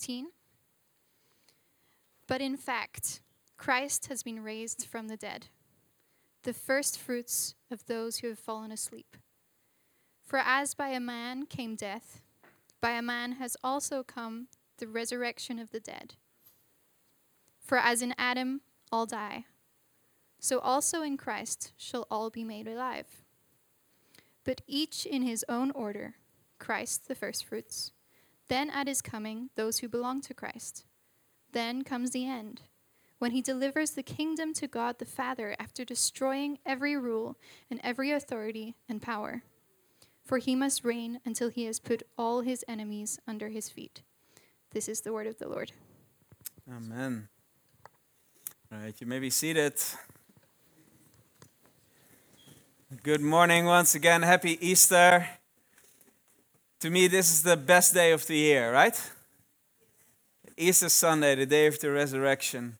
15. But in fact, Christ has been raised from the dead, the first fruits of those who have fallen asleep. For as by a man came death, by a man has also come the resurrection of the dead. For as in Adam all die, so also in Christ shall all be made alive. But each in his own order, Christ the firstfruits, then at his coming those who belong to Christ. Then comes the end, when he delivers the kingdom to God the Father after destroying every rule and every authority and power. For he must reign until he has put all his enemies under his feet. This is the word of the Lord. Amen. All right, you may be seated. Good morning once again. Happy Easter. To me, this is the best day of the year, right? Easter Sunday, the day of the resurrection.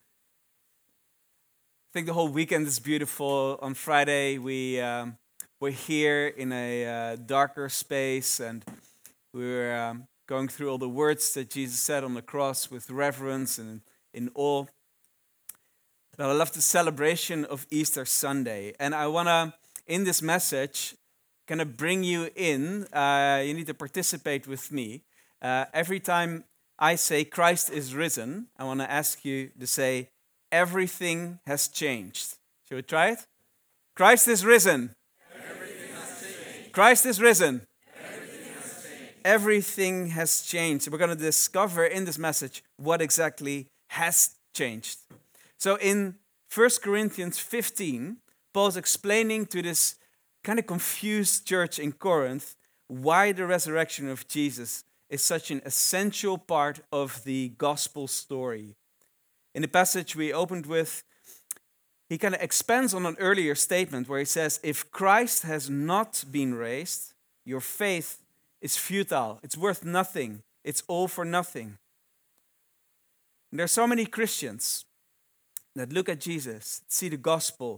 I think the whole weekend is beautiful. On Friday, we're here in a darker space, and we're going through all the words that Jesus said on the cross with reverence and in awe. But I love the celebration of Easter Sunday, and I want to, in this message, kind of bring you in. You need to participate with me. Every time I say Christ is risen, I want to ask you to say, everything has changed. Shall we try it? Christ is risen. Everything has changed. Christ is risen. Everything has changed. Everything has changed. We're going to discover in this message what exactly has changed. So in 1 Corinthians 15, Paul's explaining to this kind of confused church in Corinth why the resurrection of Jesus is such an essential part of the gospel story. In the passage we opened with, he kind of expands on an earlier statement where he says, if Christ has not been raised, your faith is futile. It's worth nothing. It's all for nothing. And there are so many Christians that look at Jesus, see the gospel,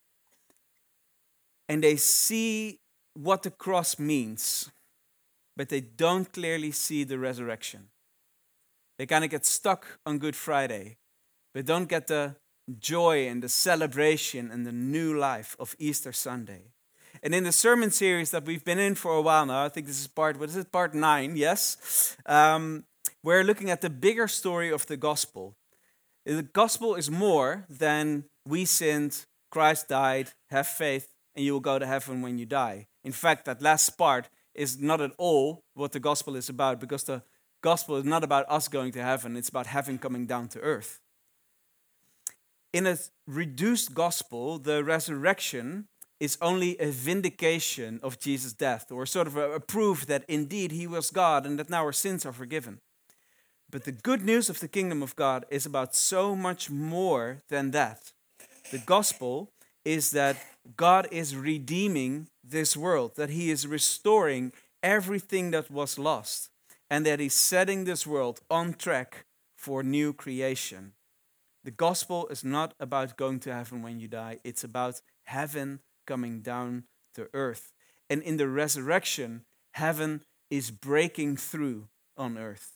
and they see what the cross means, but they don't clearly see the resurrection. They kind of get stuck on Good Friday, but don't get the joy and the celebration and the new life of Easter Sunday. And in the sermon series that we've been in for a while now, I think this is part 9, yes? We're looking at the bigger story of the gospel. The gospel is more than we sinned, Christ died, have faith, and you will go to heaven when you die. In fact, that last part is not at all what the gospel is about, because the gospel is not about us going to heaven, it's about heaven coming down to earth. In a reduced gospel, the resurrection is only a vindication of Jesus' death, or sort of a proof that indeed he was God and that now our sins are forgiven. But the good news of the kingdom of God is about so much more than that. The gospel is that God is redeeming this world, that he is restoring everything that was lost, and that he's setting this world on track for new creation. The gospel is not about going to heaven when you die. It's about heaven coming down to earth. And in the resurrection, heaven is breaking through on earth.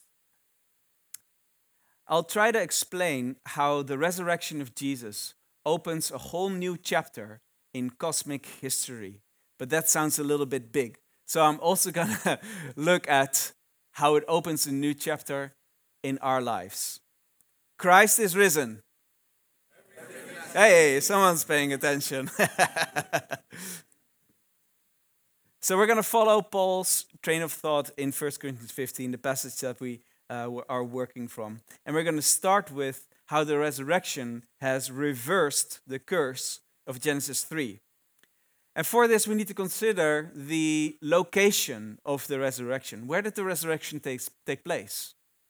I'll try to explain how the resurrection of Jesus opens a whole new chapter in cosmic history. But that sounds a little bit big. So I'm also going to look at how it opens a new chapter in our lives. Christ is risen. Hey, someone's paying attention. So we're going to follow Paul's train of thought in 1 Corinthians 15, the passage that we are working from. And we're going to start with how the resurrection has reversed the curse of Genesis 3. And for this, we need to consider the location of the resurrection. Where did the resurrection take place?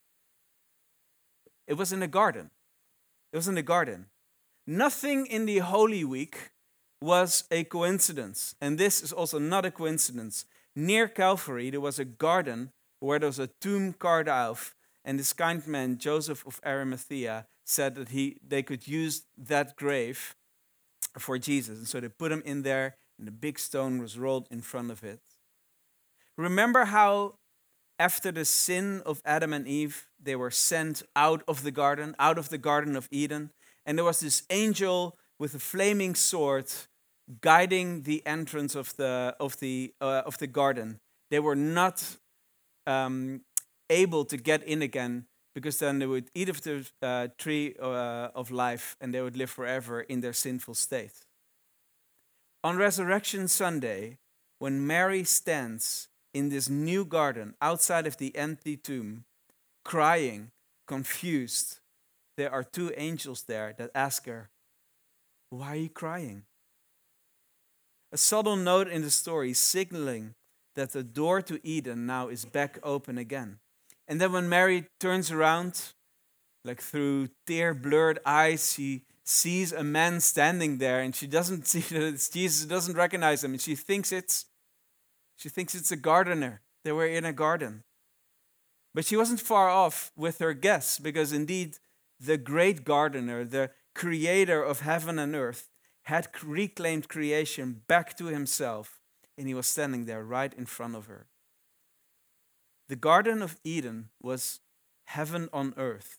It was in a garden. It was in the garden. Nothing in the Holy Week was a coincidence. And this is also not a coincidence. Near Calvary, there was a garden where there was a tomb carved out. And this kind man, Joseph of Arimathea, said that they could use that grave for Jesus. And so they put him in there, and the big stone was rolled in front of it. Remember how after the sin of Adam and Eve, they were sent out of the Garden of Eden. And there was this angel with a flaming sword guiding the entrance of the garden. They were not able to get in again, because then they would eat of the tree of life and they would live forever in their sinful state. On Resurrection Sunday, when Mary stands in this new garden outside of the empty tomb, crying, confused, there are two angels there that ask her, "Why are you crying?" A subtle note in the story signaling that the door to Eden now is back open again. And then when Mary turns around, like through tear-blurred eyes, she sees a man standing there, and she doesn't see that it's Jesus, doesn't recognize him, and she thinks it's a gardener. They were in a garden. But she wasn't far off with her guess, because indeed the great gardener, the creator of heaven and earth, had reclaimed creation back to himself, and he was standing there right in front of her. The Garden of Eden was heaven on earth.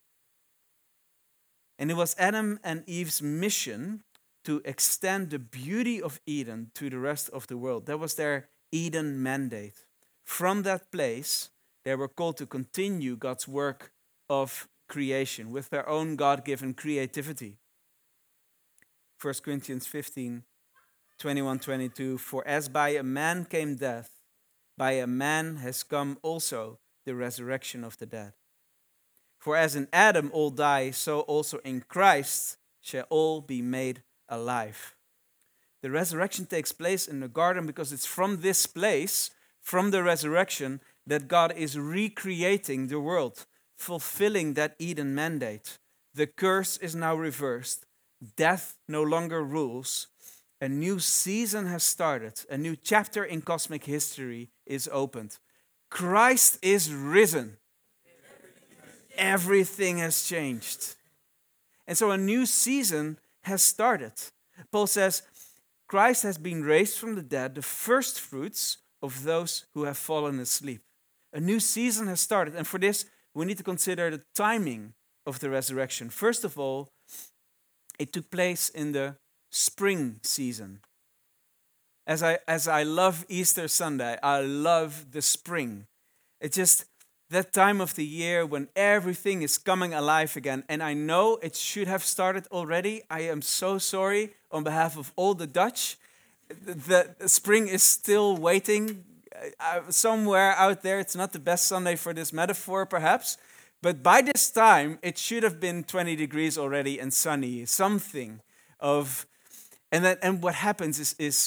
And it was Adam and Eve's mission to extend the beauty of Eden to the rest of the world. That was their Eden mandate. From that place, they were called to continue God's work of creation with their own God-given creativity. 1 Corinthians 15, 21, 22, "For as by a man came death, by a man has come also the resurrection of the dead. For as in Adam all die, so also in Christ shall all be made alive." The resurrection takes place in the garden because it's from this place, from the resurrection, that God is recreating the world, fulfilling that Eden mandate. The curse is now reversed. Death no longer rules. A new season has started. A new chapter in cosmic history is opened. Christ is risen. Everything has changed. And so a new season has started. Paul says, Christ has been raised from the dead, the first fruits of those who have fallen asleep. A new season has started. And for this, we need to consider the timing of the resurrection. First of all, it took place in the spring season. As I love Easter Sunday, I love the spring. It's just that time of the year when everything is coming alive again. And I know it should have started already. I am so sorry on behalf of all the Dutch. The spring is still waiting. Somewhere out there, it's not the best Sunday for this metaphor, perhaps. But by this time, it should have been 20 degrees already and sunny. Something of... And what happens is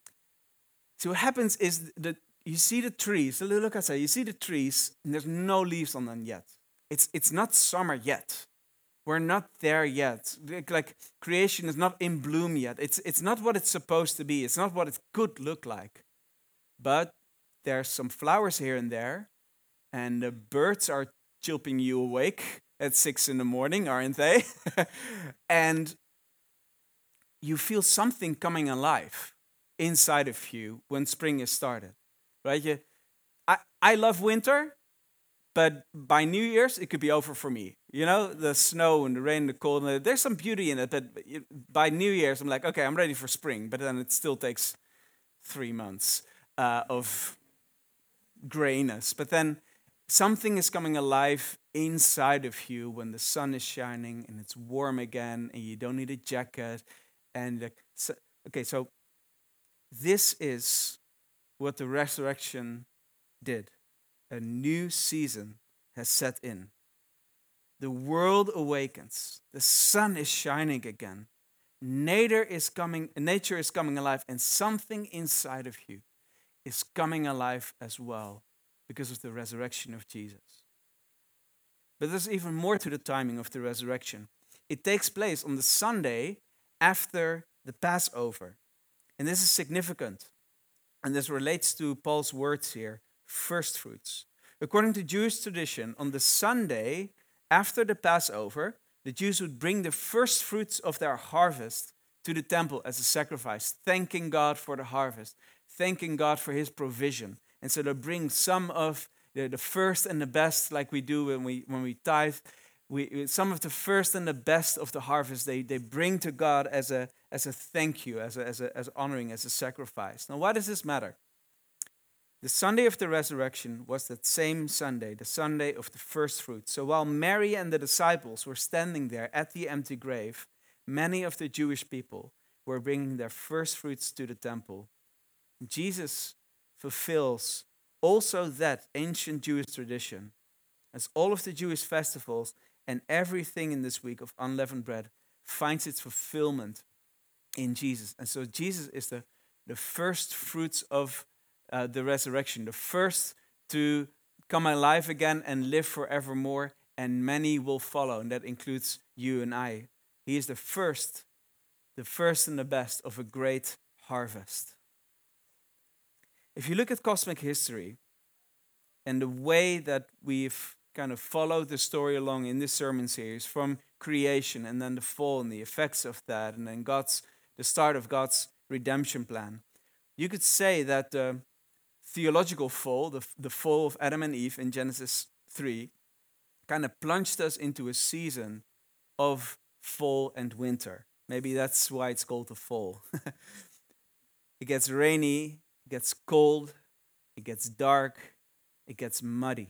that you see the trees. Look outside. You see the trees, and there's no leaves on them yet. It's not summer yet. We're not there yet. Like creation is not in bloom yet. It's not what it's supposed to be. It's not what it could look like. But there's some flowers here and there, and the birds are chirping you awake at 6 a.m, aren't they? And you feel something coming alive inside of you when spring is started, right? I love winter, but by New Year's, it could be over for me. You know, the snow and the rain, the cold, there's some beauty in it, but by New Year's, I'm like, okay, I'm ready for spring, but then it still takes 3 months of grayness. But then something is coming alive inside of you when the sun is shining and it's warm again and you don't need a jacket. And so this is what the resurrection did. A new season has set in. The world awakens. The sun is shining again. Nature is coming alive, and something inside of you is coming alive as well because of the resurrection of Jesus. But there's even more to the timing of the resurrection. It takes place on the Sunday after the Passover. And this is significant. And this relates to Paul's words here, first fruits. According to Jewish tradition, on the Sunday after the Passover, the Jews would bring the first fruits of their harvest to the temple as a sacrifice, thanking God for the harvest, thanking God for his provision. And so they bring some of the first and the best, like we do when we tithe. Some of the first and the best of the harvest they bring to God as a thank you, as honoring, as a sacrifice. Now, why does this matter? The Sunday of the resurrection was that same Sunday, the Sunday of the first fruits. So while Mary and the disciples were standing there at the empty grave, many of the Jewish people were bringing their first fruits to the temple. Jesus fulfills also that ancient Jewish tradition, as all of the Jewish festivals and everything in this week of unleavened bread finds its fulfillment in Jesus. And so Jesus is the first fruits of the resurrection, the first to come alive again and live forevermore, and many will follow, and that includes you and I. He is the first and the best of a great harvest. If you look at cosmic history and the way that we've kind of followed the story along in this sermon series, from creation and then the fall and the effects of that, and then the start of God's redemption plan, you could say that the theological fall, the fall of Adam and Eve in Genesis 3, kind of plunged us into a season of fall and winter. Maybe that's why it's called the fall. It gets rainy, it gets cold, it gets dark, it gets muddy.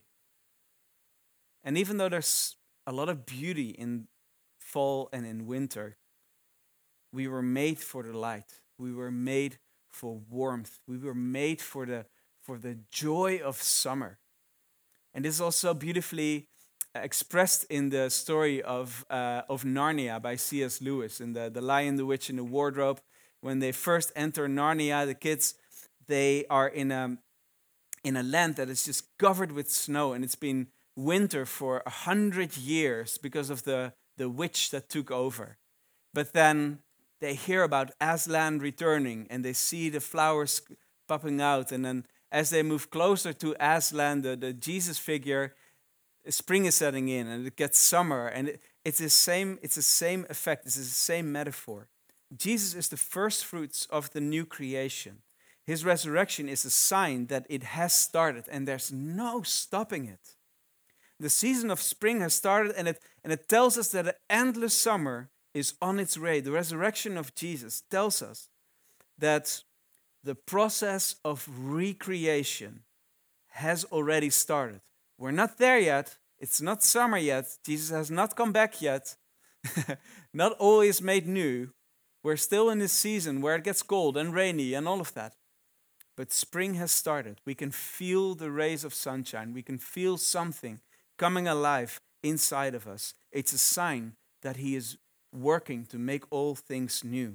And even though there's a lot of beauty in fall and in winter, we were made for the light. We were made for warmth. We were made for the joy of summer. And this is also beautifully expressed in the story of Narnia by C.S. Lewis, in the Lion, the Witch, and the Wardrobe. When they first enter Narnia, the kids, they are in a land that is just covered with snow, and it's been winter for 100 years because of the witch that took over. But then they hear about Aslan returning, and they see the flowers popping out, and then as they move closer to Aslan, the Jesus figure, spring is setting in, and it gets summer, and it's the same effect, it's the same metaphor. Jesus is the first fruits of the new creation. His resurrection is a sign that it has started, and there's no stopping it. The season of spring has started, and it tells us that an endless summer is on its way. The resurrection of Jesus tells us that the process of recreation has already started. We're not there yet. It's not summer yet. Jesus has not come back yet. Not all is made new. We're still in this season where it gets cold and rainy and all of that. But spring has started. We can feel the rays of sunshine. We can feel something coming alive inside of us. It's a sign that He is working to make all things new.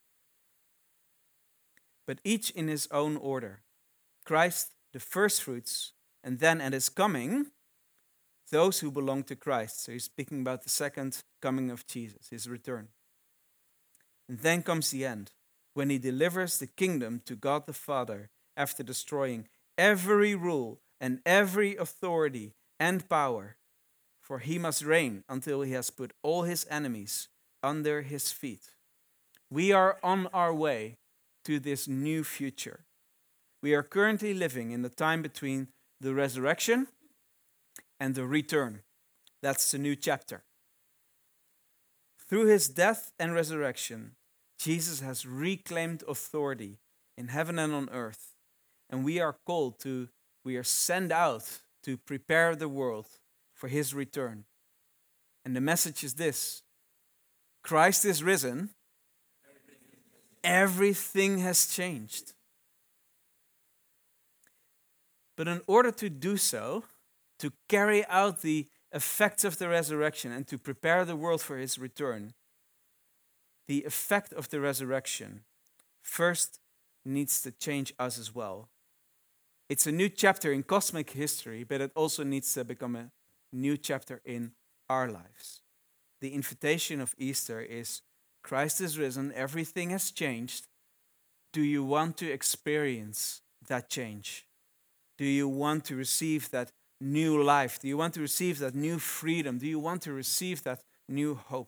But each in his own order. Christ, the first fruits, and then at His coming, those who belong to Christ. So he's speaking about the second coming of Jesus, His return. And then comes the end, when He delivers the kingdom to God the Father after destroying every rule and every authority and power. For He must reign until He has put all His enemies under His feet. We are on our way to this new future. We are currently living in the time between the resurrection and the return. That's the new chapter. Through His death and resurrection, Jesus has reclaimed authority in heaven and on earth. And we are sent out to prepare the world for His return. And the message is this: Christ is risen. Everything has changed. But in order to do so, to carry out the effects of the resurrection and to prepare the world for His return, the effect of the resurrection first needs to change us as well. It's a new chapter in cosmic history, but it also needs to become a new chapter in our lives. The invitation of Easter is: Christ is risen, everything has changed. Do you want to experience that change? Do you want to receive that new life? Do you want to receive that new freedom? Do you want to receive that new hope?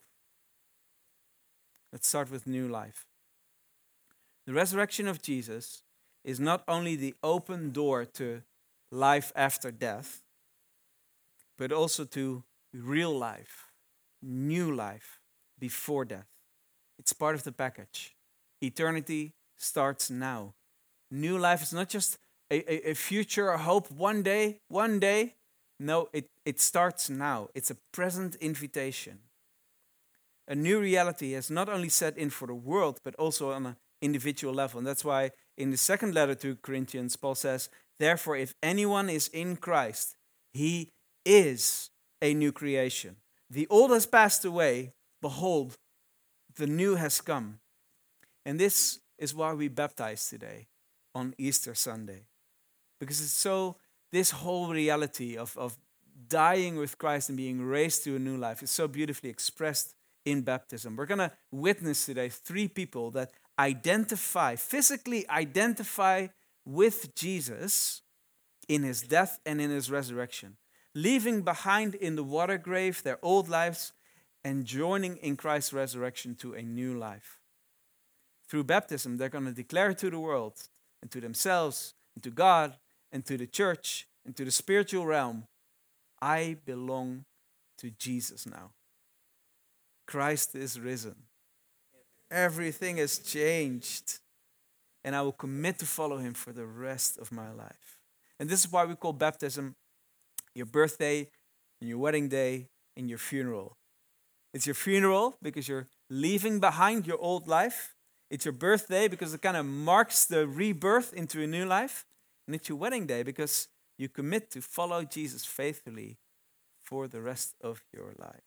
Let's start with new life. The resurrection of Jesus is not only the open door to life after death, but also to real life, new life before death. It's part of the package. Eternity starts now. New life is not just a future hope one day. No, it starts now. It's a present invitation. A new reality has not only set in for the world, but also on an individual level. And that's why in the second letter to Corinthians, Paul says, therefore, if anyone is in Christ, he is a new creation. The old has passed away. Behold, the new has come. And this is why we baptize today on Easter Sunday. Because it's so, this whole reality of dying with Christ and being raised to a new life is so beautifully expressed in baptism. We're going to witness today 3 people that physically identify with Jesus in his death and in his resurrection, leaving behind in the water grave their old lives and joining in Christ's resurrection to a new life. Through baptism, they're going to declare to the world and to themselves and to God and to the church and to the spiritual realm, I belong to Jesus now. Christ is risen. Everything has changed. And I will commit to follow him for the rest of my life. And this is why we call baptism your birthday, and your wedding day, and your funeral. It's your funeral because you're leaving behind your old life. It's your birthday because it kind of marks the rebirth into a new life. And it's your wedding day because you commit to follow Jesus faithfully for the rest of your life.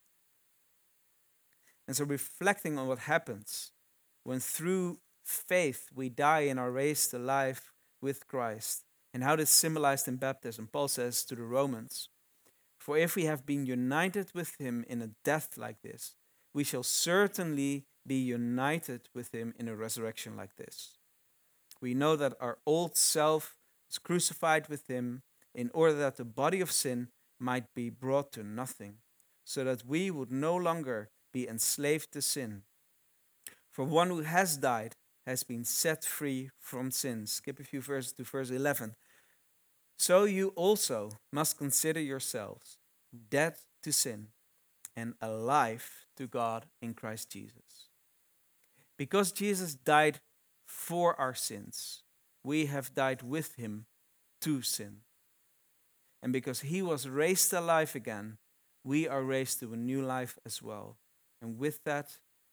And so reflecting on what happens when through faith we die and are raised to life with Christ, and how this is symbolized in baptism, Paul says to the Romans, for if we have been united with him in a death like this, we shall certainly be united with him in a resurrection like this. We know that our old self was crucified with him in order that the body of sin might be brought to nothing, so that we would no longer be enslaved to sin. For one who has died has been set free from sin. Skip a few verses to verse 11. So you also must consider yourselves dead to sin and alive to God in Christ Jesus. Because Jesus died for our sins, we have died with him to sin. And because he was raised alive again, we are raised to a new life as well. And with that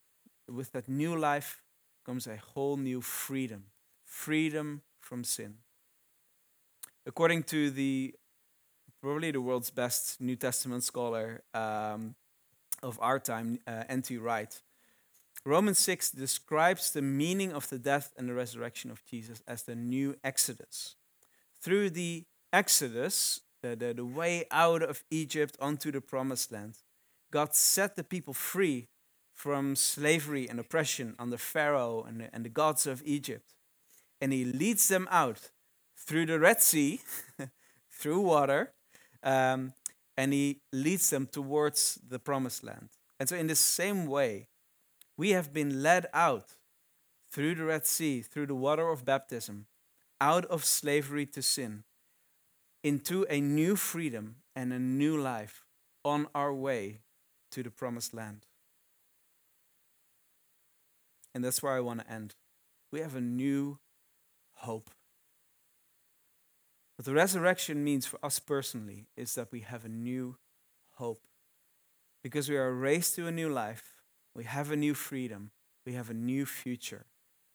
new life comes a whole new freedom. Freedom from sin. According to probably the world's best New Testament scholar of our time, N.T. Wright, Romans 6 describes the meaning of the death and the resurrection of Jesus as the new Exodus. Through the Exodus, the way out of Egypt onto the promised land, God set the people free from slavery and oppression under Pharaoh and the gods of Egypt. And he leads them out through the Red Sea, through water, and he leads them towards the promised land. And so in the same way, we have been led out through the Red Sea, through the water of baptism, out of slavery to sin, into a new freedom and a new life on our way to the promised land. And that's where I want to end. We have a new hope. What the resurrection means for us personally is that we have a new hope. Because we are raised to a new life, we have a new freedom, we have a new future.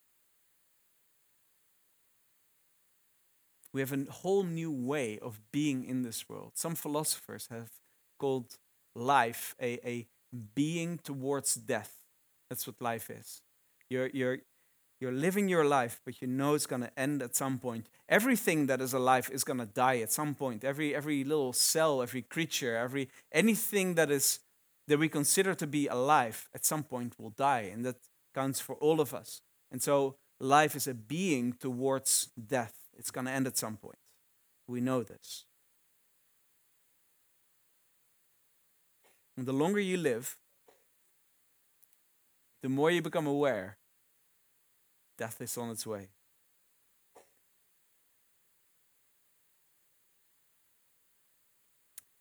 We have a whole new way of being in this world. Some philosophers have called life a being towards death. That's what life is. You're living your life, but you know it's going to end at some point. Everything that is alive is going to die at some point. Every little cell, every creature, anything that we consider to be alive at some point will die, and that counts for all of us. And so life is a being towards death. It's going to end at some point. We know this. And the longer you live, the more you become aware death is on its way.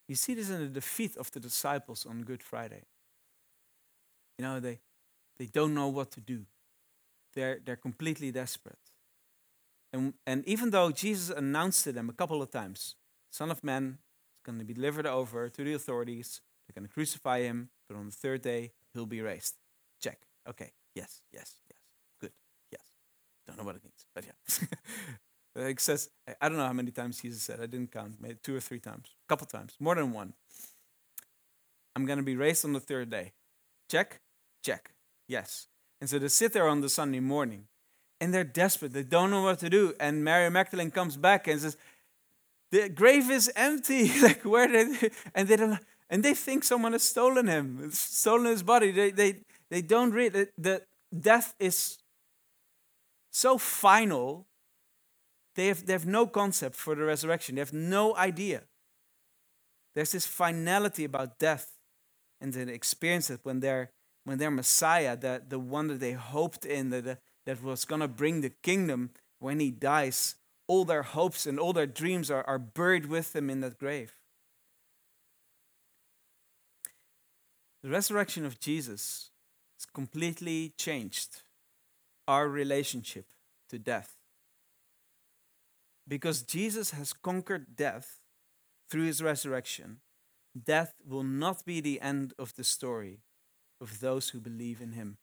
You see this in the defeat of the disciples on Good Friday. You know, they don't know what to do. They're completely desperate. And even though Jesus announced to them a couple of times, Son of Man is going to be delivered over to the authorities. They're going to crucify him, but on the third day, he'll be raised. Check. Okay. Yes. Good. Yes. Don't know what it means, but yeah. It says, I don't know how many times Jesus said. I didn't count. Maybe 2 or 3 times. A couple times. More than one. I'm going to be raised on the third day. Check. Yes. And so they sit there on the Sunday morning, and they're desperate. They don't know what to do. And Mary Magdalene comes back and says, the grave is empty. Like, where did and they don't, and they think someone has stolen him, stolen his body. They don't read it. The death is so final. They have no concept for the resurrection. They have no idea. There's this finality about death, and they experience it when their Messiah, the one that they hoped in, that was going to bring the kingdom, when he dies, all their hopes and all their dreams are buried with him in that grave. The resurrection of Jesus has completely changed our relationship to death. Because Jesus has conquered death through his resurrection, death will not be the end of the story of those who believe in him.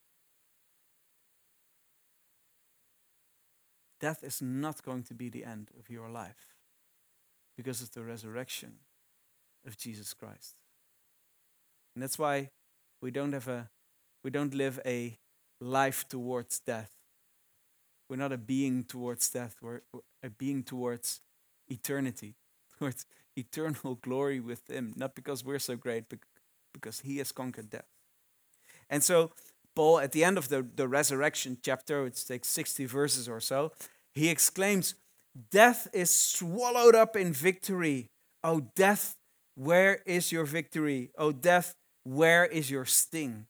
Death is not going to be the end of your life because of the resurrection of Jesus Christ. And that's why we don't live a life towards death. We're not a being towards death. We're a being towards eternity, towards eternal glory with him. Not because we're so great, but because he has conquered death. And so Paul, at the end of the resurrection chapter, which takes 60 verses or so, he exclaims, "Death is swallowed up in victory. O death, where is your victory? O death, where is your sting?"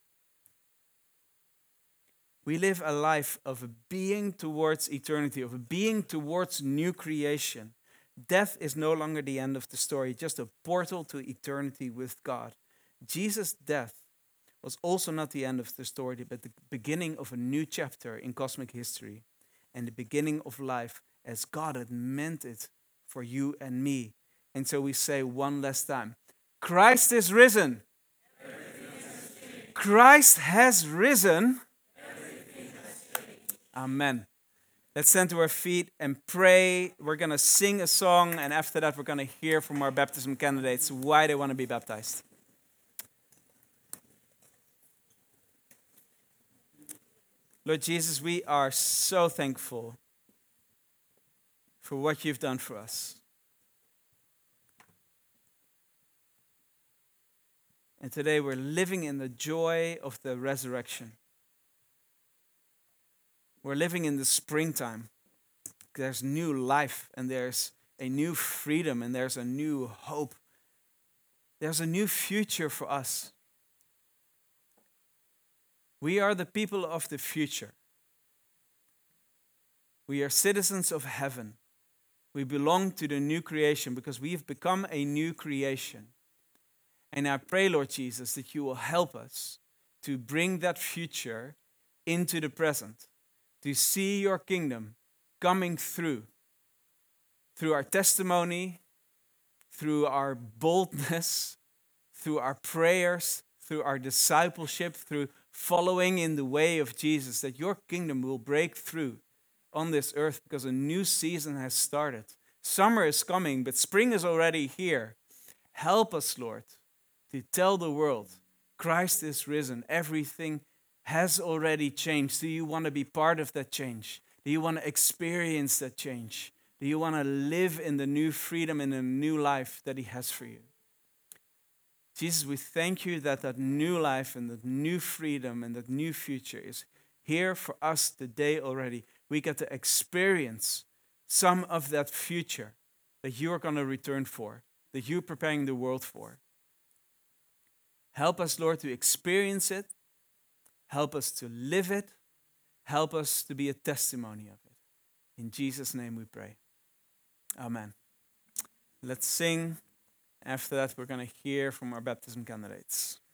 We live a life of a being towards eternity, of a being towards new creation. Death is no longer the end of the story, just a portal to eternity with God. Jesus' death was also not the end of the story, but the beginning of a new chapter in cosmic history and the beginning of life as God had meant it for you and me. And so we say one last time, Christ is risen. Christ has risen. Amen. Let's stand to our feet and pray. We're going to sing a song, and after that we're going to hear from our baptism candidates why they want to be baptized. Lord Jesus, we are so thankful for what you've done for us. And today we're living in the joy of the resurrection. We're living in the springtime. There's new life, and there's a new freedom, and there's a new hope. There's a new future for us. We are the people of the future. We are citizens of heaven. We belong to the new creation because we have become a new creation. And I pray, Lord Jesus, that you will help us to bring that future into the present, to see your kingdom coming through our testimony, through our boldness, through our prayers, through our discipleship, through following in the way of Jesus, that your kingdom will break through on this earth because a new season has started. Summer is coming, but spring is already here. Help us, Lord, to tell the world, Christ is risen. Everything has already changed. Do you want to be part of that change? Do you want to experience that change? Do you want to live in the new freedom and the new life that he has for you? Jesus, we thank you that that new life and that new freedom and that new future is here for us today already. We get to experience some of that future that you are going to return for, that you're preparing the world for. Help us, Lord, to experience it. Help us to live it. Help us to be a testimony of it. In Jesus' name we pray. Amen. Let's sing After that, we're going to hear from our baptism candidates.